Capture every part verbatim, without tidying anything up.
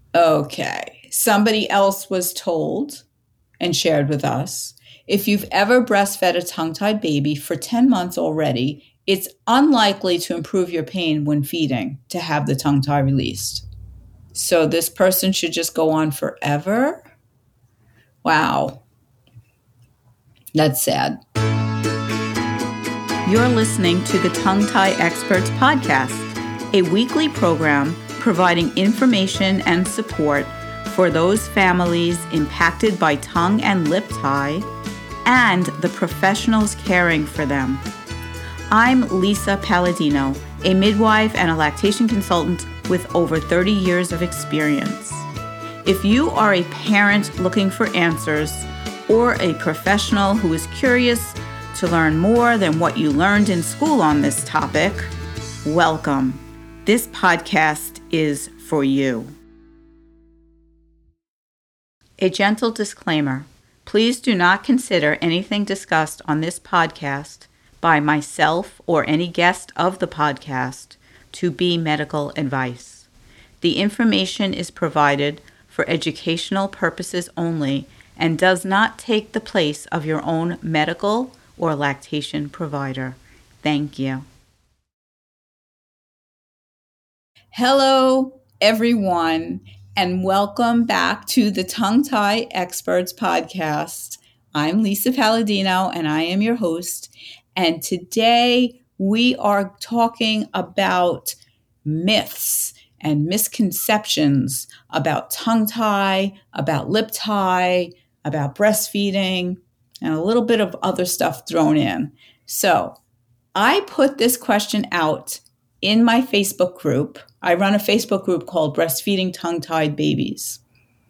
Okay. Somebody else was told and shared with us, if you've ever breastfed a tongue-tied baby for ten months already, it's unlikely to improve your pain when feeding to have the tongue tie released. So this person should just go on forever? Wow. That's sad. You're listening to the Tongue Tie Experts podcast, a weekly program providing information and support for those families impacted by tongue and lip tie and the professionals caring for them. I'm Lisa Palladino, a midwife and a lactation consultant with over thirty years of experience. If you are a parent looking for answers or a professional who is curious to learn more than what you learned in school on this topic, welcome. This podcast is for you. A gentle disclaimer. Please do not consider anything discussed on this podcast by myself or any guest of the podcast to be medical advice. The information is provided for educational purposes only and does not take the place of your own medical or lactation provider. Thank you. Hello, everyone, and welcome back to the Tongue Tie Experts podcast. I'm Lisa Palladino, and I am your host. And today we are talking about myths and misconceptions about tongue tie, about lip tie, about breastfeeding, and a little bit of other stuff thrown in. So I put this question out in my Facebook group. I run a Facebook group called Breastfeeding Tongue-Tied Babies.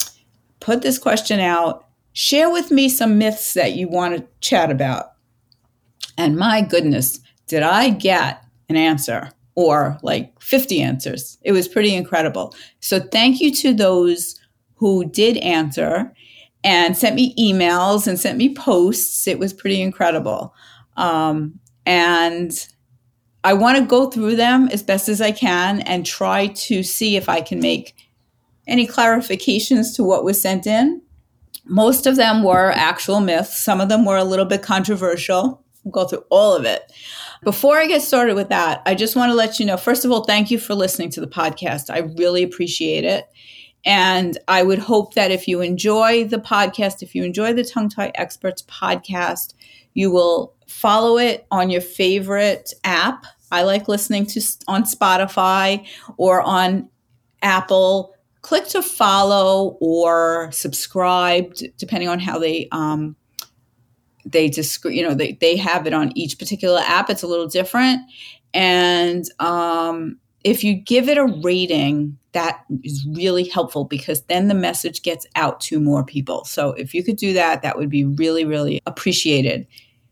Put this question out. Share with me some myths that you want to chat about. And my goodness, did I get an answer or like fifty answers. It was pretty incredible. So thank you to those who did answer and sent me emails and sent me posts. It was pretty incredible. Um, and I want to go through them as best as I can and try to see if I can make any clarifications to what was sent in. Most of them were actual myths. Some of them were a little bit controversial. We'll go through all of it. Before I get started with that, I just want to let you know, first of all, thank you for listening to the podcast. I really appreciate it. And I would hope that if you enjoy the podcast, if you enjoy the Tongue Tie Experts podcast, you will follow it on your favorite app. I like listening to on Spotify or on Apple. Click to follow or subscribe, depending on how they um, they just you know they they have it on each particular app. It's a little different, and um, if you give it a rating, that is really helpful because then the message gets out to more people. So if you could do that, that would be really, really appreciated.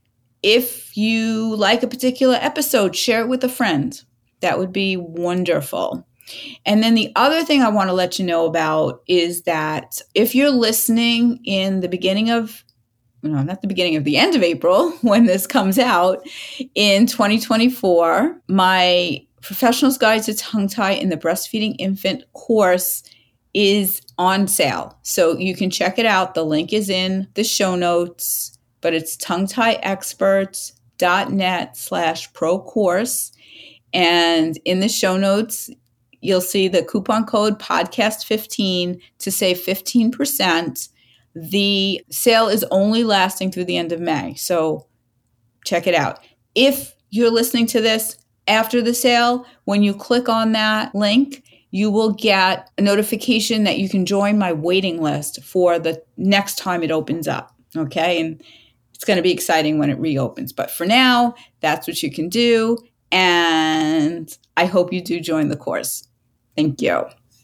If you like a particular episode, share it with a friend. That would be wonderful. And then the other thing I want to let you know about is that if you're listening in the beginning of, no, not the beginning of the end of April, when this comes out in twenty twenty-four, my Professional's Guide to Tongue Tie in the Breastfeeding Infant course is on sale. So you can check it out. The link is in the show notes, but it's tonguetieexperts.net slash pro course. And in the show notes, you'll see the coupon code podcast fifteen to save fifteen percent. The sale is only lasting through the end of May. So check it out. If you're listening to this after the sale, when you click on that link, you will get a notification that you can join my waiting list for the next time it opens up. Okay. And it's going to be exciting when it reopens. But for now, that's what you can do. And I hope you do join the course. Thank you.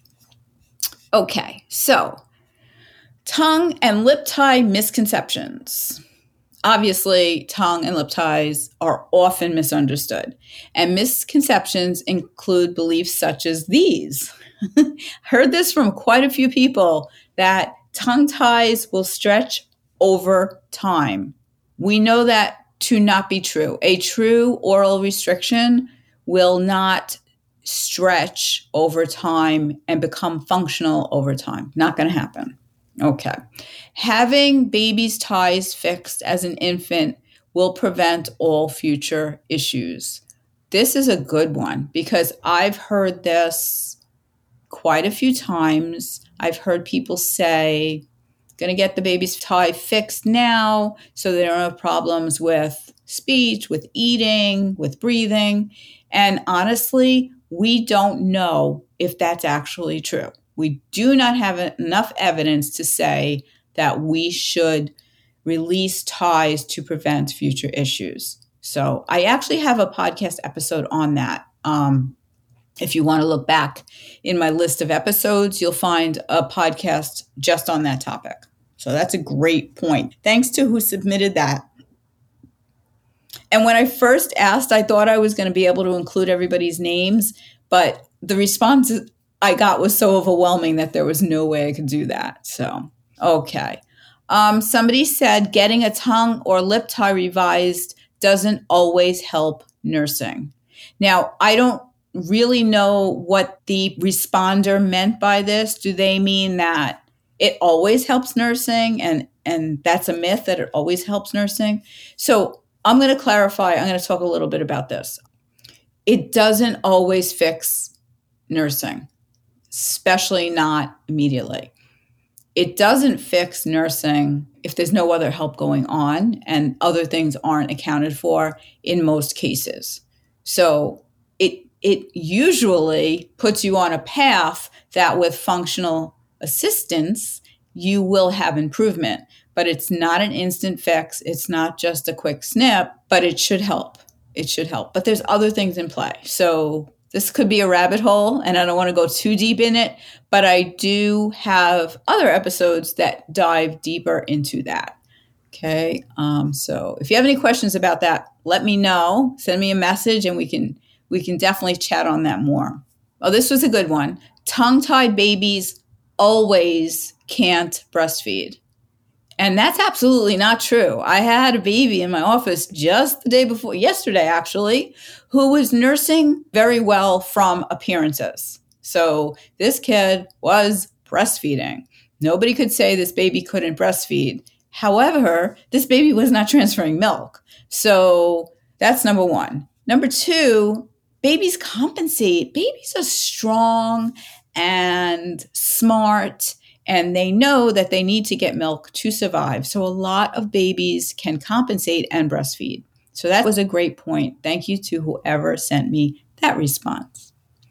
Okay. So tongue and lip tie misconceptions. Obviously, tongue and lip ties are often misunderstood, and misconceptions include beliefs such as these. Heard this from quite a few people that tongue ties will stretch over time. We know that to not be true. A true oral restriction will not stretch over time and become functional over time. Not going to happen. Okay. Having baby's ties fixed as an infant will prevent all future issues. This is a good one because I've heard this quite a few times. I've heard people say, going to get the baby's tie fixed now so they don't have problems with speech, with eating, with breathing. And honestly, we don't know if that's actually true. We do not have enough evidence to say that we should release ties to prevent future issues. So I actually have a podcast episode on that. Um, if you want to look back in my list of episodes, you'll find a podcast just on that topic. So that's a great point. Thanks to who submitted that. And when I first asked, I thought I was going to be able to include everybody's names, but the response I got was so overwhelming that there was no way I could do that. So, okay. Um, somebody said getting a tongue or lip tie revised doesn't always help nursing. Now, I don't really know what the responder meant by this. Do they mean that it always helps nursing and, and that's a myth that it always helps nursing? So I'm going to clarify. I'm going to talk a little bit about this. It doesn't always fix nursing, especially not immediately. It doesn't fix nursing if there's no other help going on and other things aren't accounted for in most cases. So it it usually puts you on a path that with functional assistance, you will have improvement. But it's not an instant fix. It's not just a quick snip, but it should help. It should help. But there's other things in play. So this could be a rabbit hole, and I don't want to go too deep in it, but I do have other episodes that dive deeper into that. Okay. Um, so if you have any questions about that, let me know. Send me a message, and we can we can definitely chat on that more. Oh, this was a good one. Tongue-tied babies always can't breastfeed. And that's absolutely not true. I had a baby in my office just the day before, yesterday actually, who was nursing very well from appearances. So this kid was breastfeeding. Nobody could say this baby couldn't breastfeed. However, this baby was not transferring milk. So that's number one. Number two, babies compensate. Babies are strong and smart, and they know that they need to get milk to survive. So a lot of babies can compensate and breastfeed. So that was a great point. Thank you to whoever sent me that response.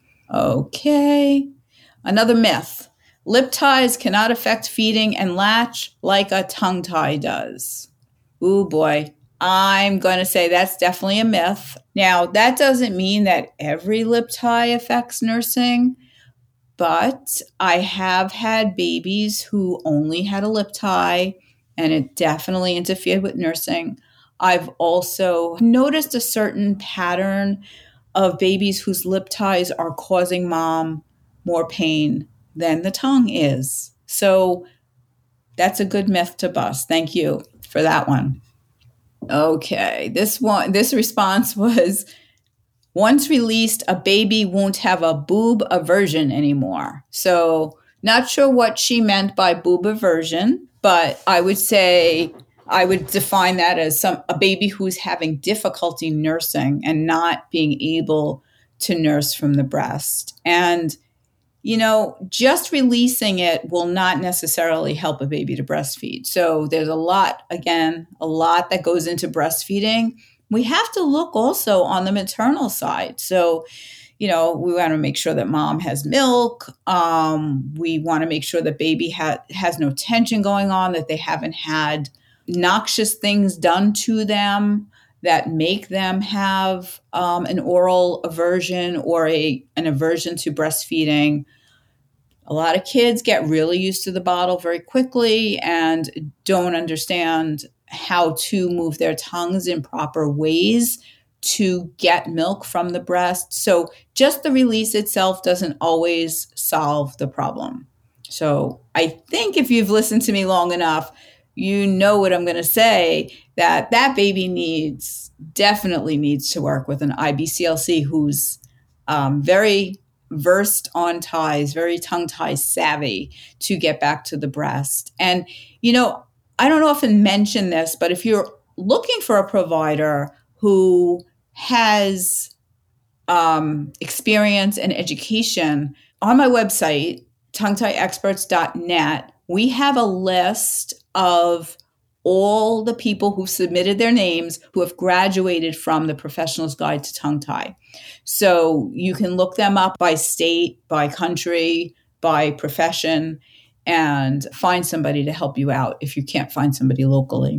Okay. Another myth. Lip ties cannot affect feeding and latch like a tongue tie does. Ooh, boy. I'm going to say that's definitely a myth. Now, that doesn't mean that every lip tie affects nursing. But I have had babies who only had a lip tie, and it definitely interfered with nursing. I've also noticed a certain pattern of babies whose lip ties are causing mom more pain than the tongue is. So that's a good myth to bust. Thank you for that one. Okay, this one, this response was, once released, a baby won't have a boob aversion anymore. So not sure what she meant by boob aversion, but I would say I would define that as some a baby who's having difficulty nursing and not being able to nurse from the breast. And, you know, just releasing it will not necessarily help a baby to breastfeed. So there's a lot, again, a lot that goes into breastfeeding. We have to look also on the maternal side. So, you know, we want to make sure that mom has milk. Um, we want to make sure that baby ha- has no tension going on, that they haven't had noxious things done to them that make them have um, an oral aversion or a an aversion to breastfeeding. A lot of kids get really used to the bottle very quickly and don't understand how to move their tongues in proper ways to get milk from the breast. So just the release itself doesn't always solve the problem. So I think if you've listened to me long enough, you know what I'm going to say, that that baby needs, definitely needs to work with an I B C L C who's um, very versed on ties, very tongue tie savvy to get back to the breast. And, you know, I don't often mention this, but if you're looking for a provider who has um, experience and education, on my website, tongue tie experts dot net, we have a list of all the people who submitted their names who have graduated from the Professional's Guide to Tongue Tie. So you can look them up by state, by country, by profession, and find somebody to help you out if you can't find somebody locally.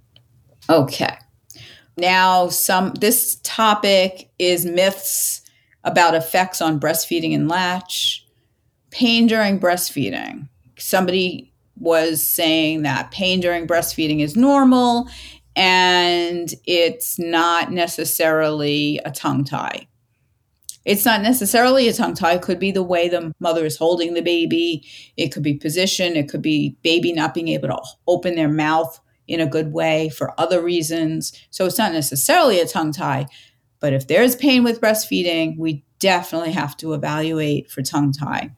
Okay. Now, some this topic is myths about effects on breastfeeding and latch, pain during breastfeeding. Somebody was saying that pain during breastfeeding is normal and it's not necessarily a tongue tie. It's not necessarily a tongue tie. It could be the way the mother is holding the baby. It could be position. It could be baby not being able to open their mouth in a good way for other reasons. So it's not necessarily a tongue tie. But if there's pain with breastfeeding, we definitely have to evaluate for tongue tie.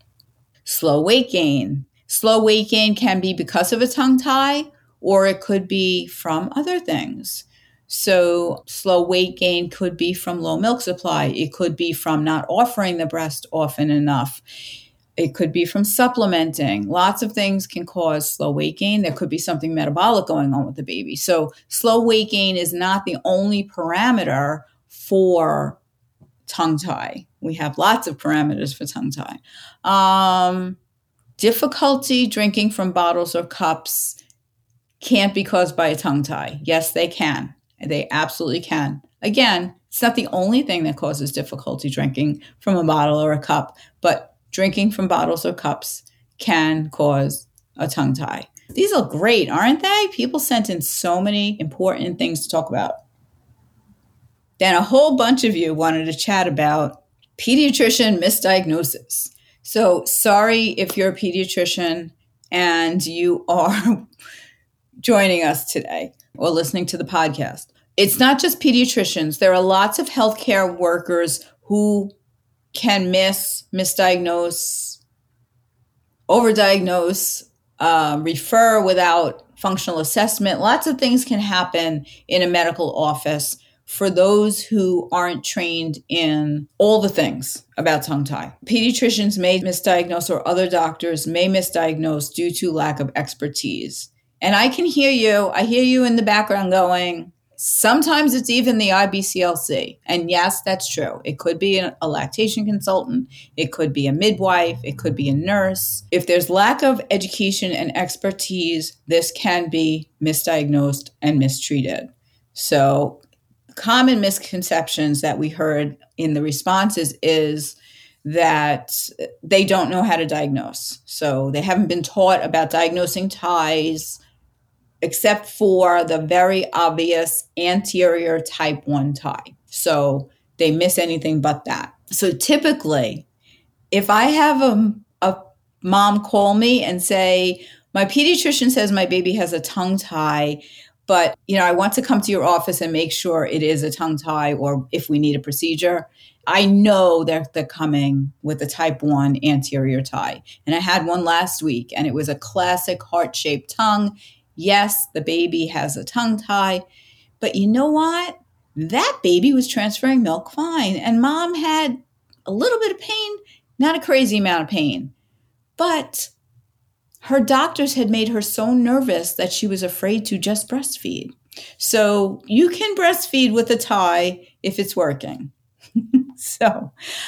Slow weight gain. Slow weight gain can be because of a tongue tie, or it could be from other things. So slow weight gain could be from low milk supply. It could be from not offering the breast often enough. It could be from supplementing. Lots of things can cause slow weight gain. There could be something metabolic going on with the baby. So slow weight gain is not the only parameter for tongue tie. We have lots of parameters for tongue tie. Um, difficulty drinking from bottles or cups can't be caused by a tongue tie. Yes, they can. They absolutely can. Again, it's not the only thing that causes difficulty drinking from a bottle or a cup, but drinking from bottles or cups can cause a tongue tie. These are great, aren't they? People sent in so many important things to talk about. Then a whole bunch of you wanted to chat about pediatrician misdiagnosis. So sorry if you're a pediatrician and you are joining us today or listening to the podcast. It's not just pediatricians. There are lots of healthcare workers who can miss, misdiagnose, overdiagnose, uh, refer without functional assessment. Lots of things can happen in a medical office for those who aren't trained in all the things about tongue tie. Pediatricians may misdiagnose, or other doctors may misdiagnose due to lack of expertise. And I can hear you. I hear you in the background going, sometimes it's even the I B C L C. And yes, that's true. It could be a lactation consultant. It could be a midwife. It could be a nurse. If there's lack of education and expertise, this can be misdiagnosed and mistreated. So common misconceptions that we heard in the responses is that they don't know how to diagnose. So they haven't been taught about diagnosing ties, except for the very obvious anterior type one tie. So they miss anything but that. So typically, if I have a, a mom call me and say, my pediatrician says my baby has a tongue tie, but you know, I want to come to your office and make sure it is a tongue tie, or if we need a procedure, I know that they're coming with a type one anterior tie. And I had one last week, and it was a classic heart-shaped tongue. Yes, the baby has a tongue tie, but you know what? That baby was transferring milk fine, and mom had a little bit of pain, not a crazy amount of pain, but her doctors had made her so nervous that she was afraid to just breastfeed. So you can breastfeed with a tie if it's working. so,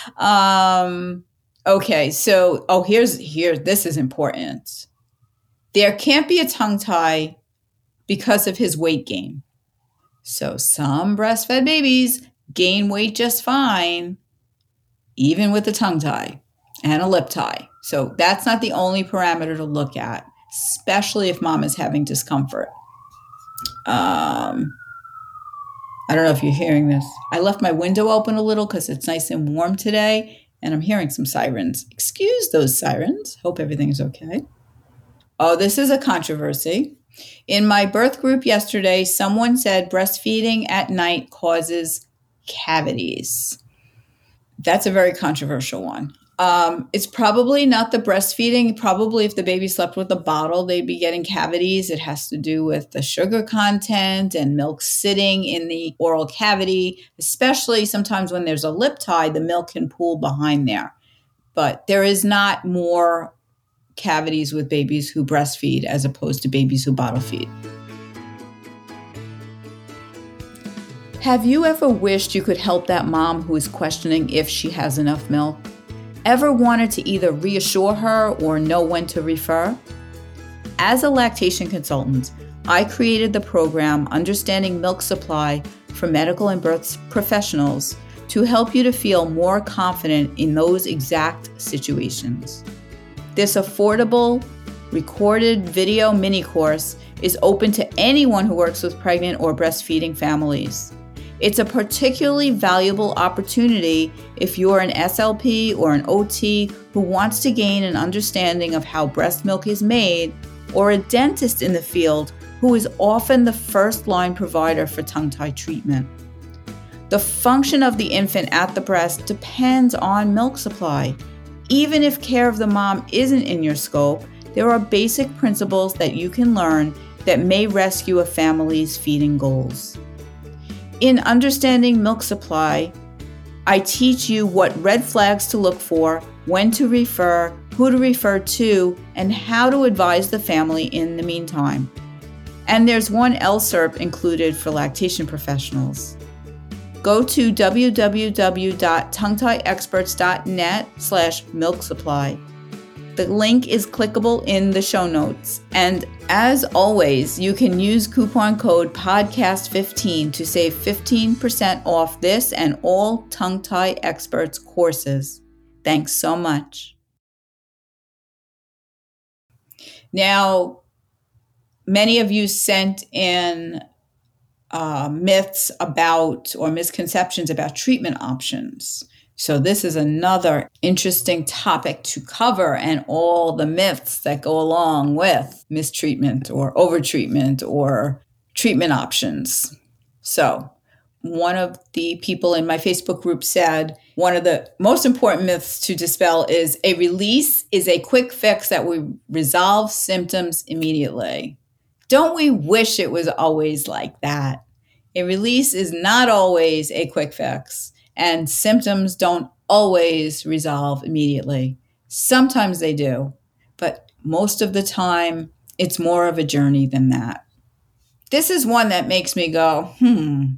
um, okay. So, oh, here's, here, this is important. There can't be a tongue tie because of his weight gain. So some breastfed babies gain weight just fine, even with a tongue tie and a lip tie. So that's not the only parameter to look at, especially if mom is having discomfort. Um, I don't know if you're hearing this. I left my window open a little because it's nice and warm today, and I'm hearing some sirens. Excuse those sirens. Hope everything is okay. Oh, this is a controversy. In my birth group yesterday, someone said breastfeeding at night causes cavities. That's a very controversial one. Um, it's probably not the breastfeeding. Probably if the baby slept with a bottle, they'd be getting cavities. It has to do with the sugar content and milk sitting in the oral cavity, especially sometimes when there's a lip tie, the milk can pool behind there. But there is not more cavities with babies who breastfeed as opposed to babies who bottle feed. Have you ever wished you could help that mom who is questioning if she has enough milk? Ever wanted to either reassure her or know when to refer? As a lactation consultant, I created the program Understanding Milk Supply for medical and birth professionals to help you to feel more confident in those exact situations. This affordable, recorded video mini course is open to anyone who works with pregnant or breastfeeding families. It's a particularly valuable opportunity if you're an S L P or an O T who wants to gain an understanding of how breast milk is made, or a dentist in the field who is often the first line provider for tongue-tie treatment. The function of the infant at the breast depends on milk supply. Even if care of the mom isn't in your scope, there are basic principles that you can learn that may rescue a family's feeding goals. In Understanding Milk Supply, I teach you what red flags to look for, when to refer, who to refer to, and how to advise the family in the meantime. And there's one L S E R P included for lactation professionals. Go to www.tonguetieexperts.net slash milk supply. The link is clickable in the show notes. And as always, you can use coupon code podcast fifteen to save fifteen percent off this and all Tongue Tie Experts courses. Thanks so much. Now, many of you sent in uh, myths about or misconceptions about treatment options. So this is another interesting topic to cover, and all the myths that go along with mistreatment or overtreatment or treatment options. So one of the people in my Facebook group said, one of the most important myths to dispel is a release is a quick fix that will resolve symptoms immediately. Don't we wish it was always like that? A release is not always a quick fix. And symptoms don't always resolve immediately. Sometimes they do, but most of the time, it's more of a journey than that. This is one that makes me go, hmm.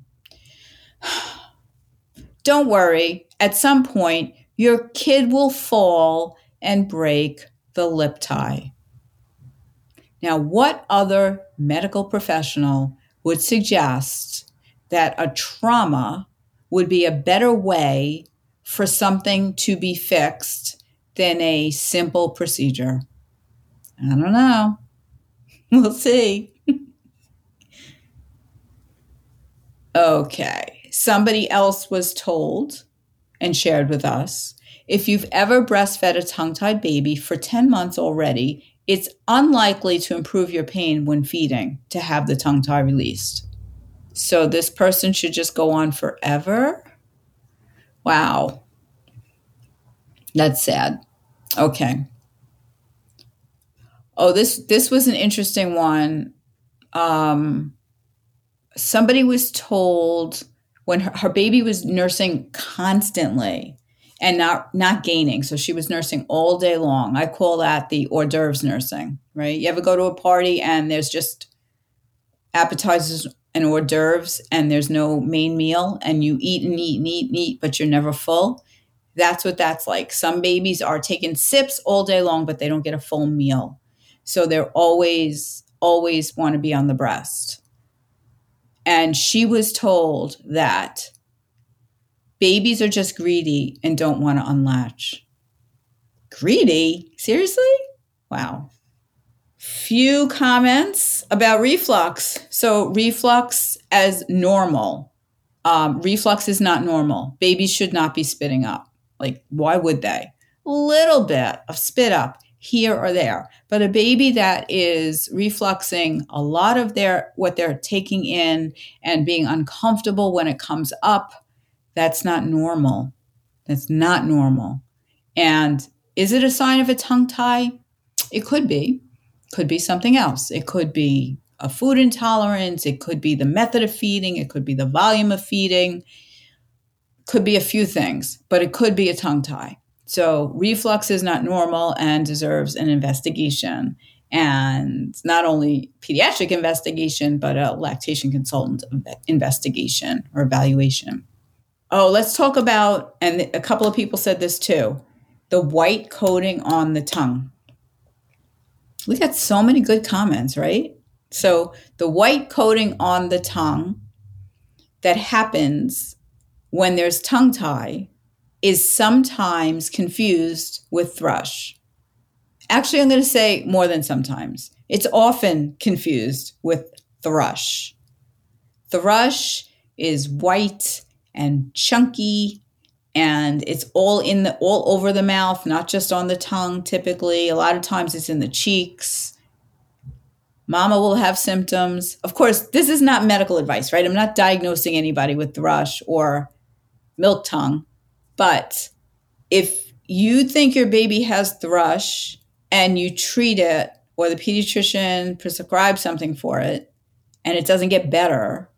Don't worry. At some point, your kid will fall and break the lip tie. Now, what other medical professional would suggest that a trauma would be a better way for something to be fixed than a simple procedure? I don't know. We'll see. Okay. Somebody else was told and shared with us, if you've ever breastfed a tongue-tied baby for ten months already, it's unlikely to improve your pain when feeding to have the tongue tie released. So this person should just go on forever? Wow. That's sad. Okay. Oh, this this was an interesting one. Um, somebody was told when her, her baby was nursing constantly and not not gaining. So she was nursing all day long. I call that the hors d'oeuvres nursing, right? You ever go to a party and there's just appetizers and hors d'oeuvres and there's no main meal and you eat and eat and eat and eat, but you're never full? That's what that's like. Some babies are taking sips all day long, but they don't get a full meal. So they're always, always want to be on the breast. And she was told that babies are just greedy and don't want to unlatch. Greedy? Seriously? Wow. Few comments about reflux. So reflux as normal. Um, reflux is not normal. Babies should not be spitting up. Like, why would they? A little bit of spit up here or there. But a baby that is refluxing a lot of their what they're taking in and being uncomfortable when it comes up, that's not normal. That's not normal. And is it a sign of a tongue tie? It could be. Could be something else. It could be a food intolerance. It could be the method of feeding. It could be the volume of feeding. Could be a few things, but it could be a tongue tie. So reflux is not normal and deserves an investigation. And not only pediatric investigation, but a lactation consultant investigation or evaluation. Oh, let's talk about, and a couple of people said this too, the white coating on the tongue. We got so many good comments, right? So the white coating on the tongue that happens when there's tongue tie is sometimes confused with thrush. Actually, I'm going to say more than sometimes. It's often confused with thrush. Thrush is white and chunky, and it's all in the all over the mouth, not just on the tongue typically. A lot of times it's in the cheeks. Mama will have symptoms. Of course, this is not medical advice, right? I'm not diagnosing anybody with thrush or milk tongue. But if you think your baby has thrush and you treat it, or the pediatrician prescribes something for it, and it doesn't get better,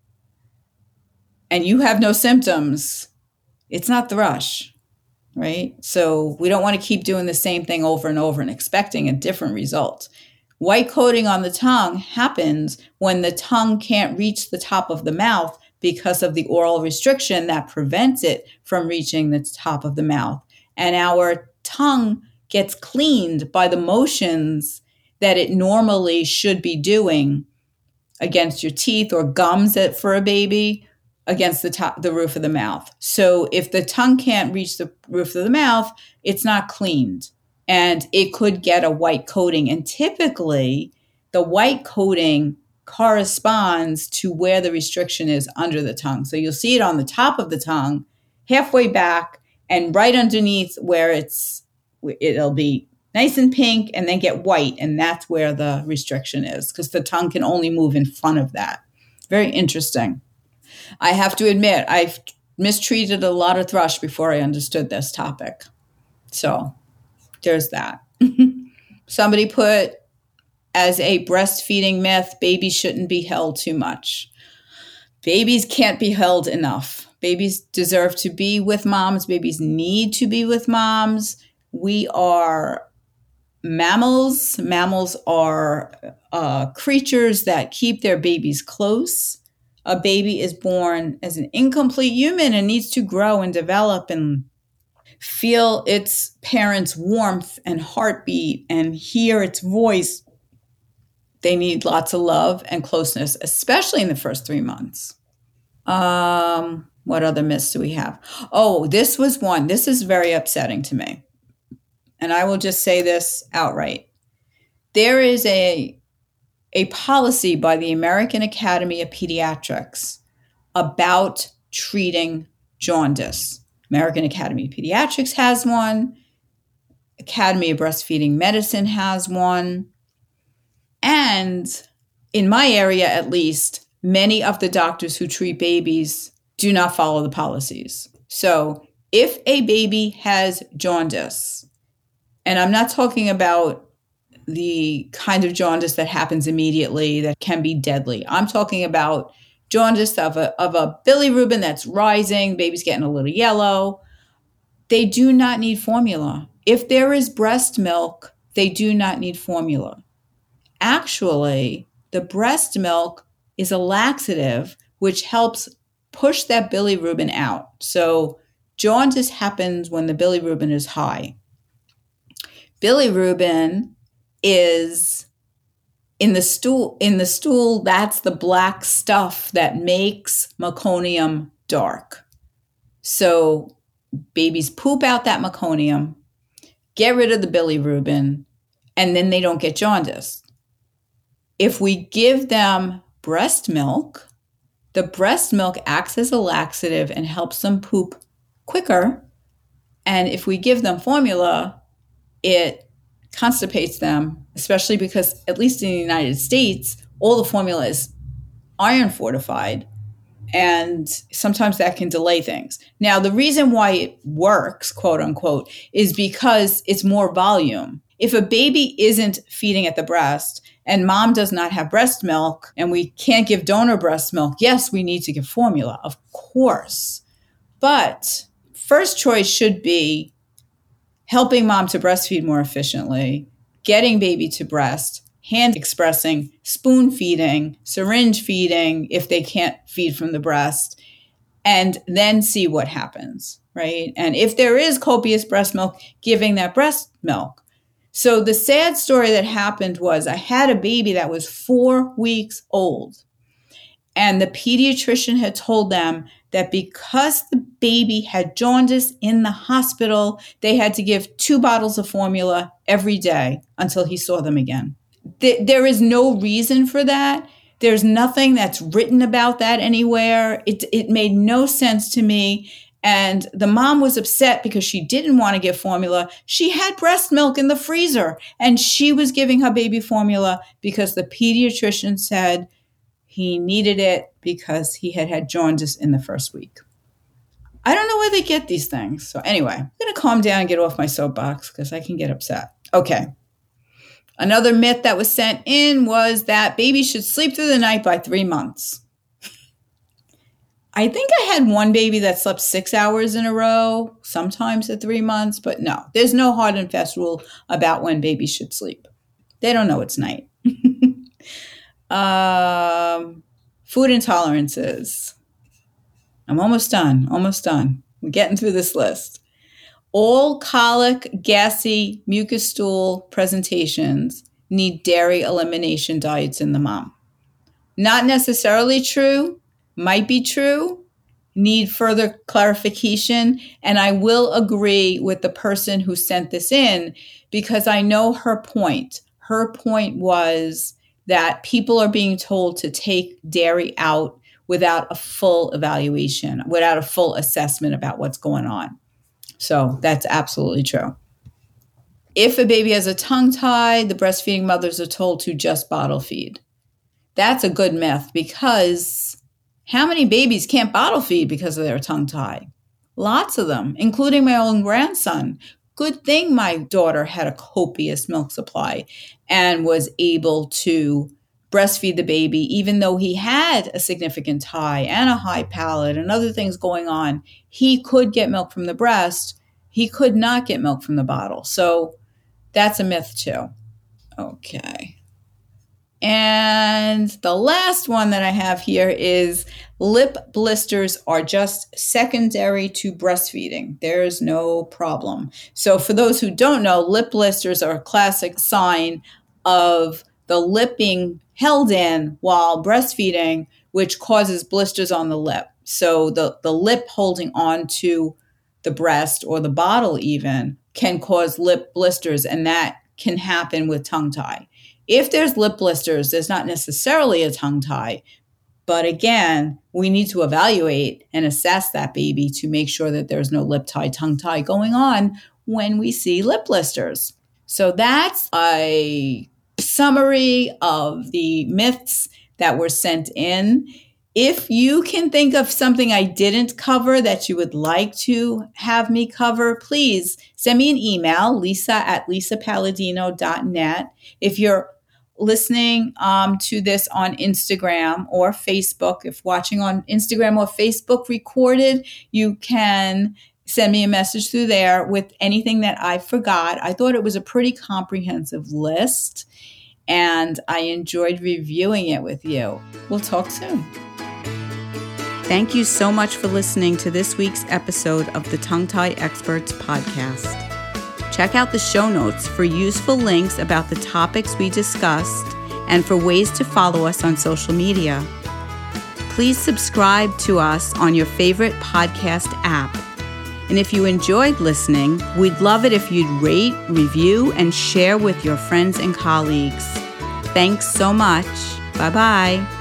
and you have no symptoms, it's not thrush, right? So we don't want to keep doing the same thing over and over and expecting a different result. White coating on the tongue happens when the tongue can't reach the top of the mouth because of the oral restriction that prevents it from reaching the top of the mouth. And our tongue gets cleaned by the motions that it normally should be doing against your teeth or gums for a baby, against the top, the roof of the mouth. So if the tongue can't reach the roof of the mouth, it's not cleaned, and it could get a white coating. And typically the white coating corresponds to where the restriction is under the tongue. So you'll see it on the top of the tongue, halfway back, and right underneath where it's, it'll be nice and pink and then get white. And that's where the restriction is, because the tongue can only move in front of that. Very interesting. I have to admit, I've mistreated a lot of thrush before I understood this topic. So there's that. Somebody put, as a breastfeeding myth, babies shouldn't be held too much. Babies can't be held enough. Babies deserve to be with moms. Babies need to be with moms. We are mammals. Mammals are uh, creatures that keep their babies close. A baby is born as an incomplete human and needs to grow and develop and feel its parents' warmth and heartbeat and hear its voice. They need lots of love and closeness, especially in the first three months. Um, what other myths do we have? Oh, this was one. This is very upsetting to me. And I will just say this outright. There is a, a policy by the American Academy of Pediatrics about treating jaundice. American Academy of Pediatrics has one. Academy of Breastfeeding Medicine has one. And in my area, at least, many of the doctors who treat babies do not follow the policies. So if a baby has jaundice, and I'm not talking about the kind of jaundice that happens immediately that can be deadly. I'm talking about jaundice of a, of a bilirubin that's rising, baby's getting a little yellow. They do not need formula. If there is breast milk, they do not need formula. Actually, the breast milk is a laxative which helps push that bilirubin out. So jaundice happens when the bilirubin is high. Bilirubin is in the stool. In the stool, that's the black stuff that makes meconium dark. So babies poop out that meconium, get rid of the bilirubin, and then they don't get jaundice. If we give them breast milk, the breast milk acts as a laxative and helps them poop quicker. And if we give them formula, it constipates them, especially because, at least in the United States, all the formula is iron fortified. And sometimes that can delay things. Now, the reason why it works, quote unquote, is because it's more volume. If a baby isn't feeding at the breast and mom does not have breast milk and we can't give donor breast milk, yes, we need to give formula, of course. But first choice should be helping mom to breastfeed more efficiently, getting baby to breast, hand expressing, spoon feeding, syringe feeding if they can't feed from the breast, and then see what happens, right? And if there is copious breast milk, giving that breast milk. So the sad story that happened was I had a baby that was four weeks old, and the pediatrician had told them that because the baby had jaundice in the hospital, they had to give two bottles of formula every day until he saw them again. Th- there is no reason for that. There's nothing that's written about that anywhere. It, it made no sense to me. And the mom was upset because she didn't want to give formula. She had breast milk in the freezer, and she was giving her baby formula because the pediatrician said he needed it because he had had jaundice in the first week. I don't know where they get these things. So anyway, I'm going to calm down and get off my soapbox because I can get upset. Okay. Another myth that was sent in was that babies should sleep through the night by three months. I think I had one baby that slept six hours in a row, sometimes at three months, but no, there's no hard and fast rule about when babies should sleep. They don't know it's night. um, food intolerances. I'm almost done, almost done. We're getting through this list. All colic, gassy, mucus stool presentations need dairy elimination diets in the mom. Not necessarily true, might be true, need further clarification. And I will agree with the person who sent this in because I know her point. Her point was that people are being told to take dairy out without a full evaluation, without a full assessment about what's going on. So that's absolutely true. If a baby has a tongue tie, the breastfeeding mothers are told to just bottle feed. That's a good myth because how many babies can't bottle feed because of their tongue tie? Lots of them, including my own grandson. Good thing my daughter had a copious milk supply and was able to breastfeed the baby, even though he had a significant tie and a high palate and other things going on. He could get milk from the breast. He could not get milk from the bottle. So that's a myth too. Okay. And the last one that I have here is lip blisters are just secondary to breastfeeding. There's no problem. So for those who don't know, lip blisters are a classic sign of the lip being held in while breastfeeding, which causes blisters on the lip. So the, the lip holding on to the breast or the bottle even can cause lip blisters, and that can happen with tongue tie. If there's lip blisters, there's not necessarily a tongue tie. But again, we need to evaluate and assess that baby to make sure that there's no lip tie, tongue tie going on when we see lip blisters. So that's a summary of the myths that were sent in. If you can think of something I didn't cover that you would like to have me cover, please send me an email, lisa at lisa palladino dot net. If you're listening um, to this on Instagram or Facebook, if watching on Instagram or Facebook recorded, you can send me a message through there with anything that I forgot. I thought it was a pretty comprehensive list, and I enjoyed reviewing it with you. We'll talk soon. Thank you so much for listening to this week's episode of the Tongue Tie Experts podcast. Check out the show notes for useful links about the topics we discussed and for ways to follow us on social media. Please subscribe to us on your favorite podcast app. And if you enjoyed listening, we'd love it if you'd rate, review, and share with your friends and colleagues. Thanks so much. Bye-bye.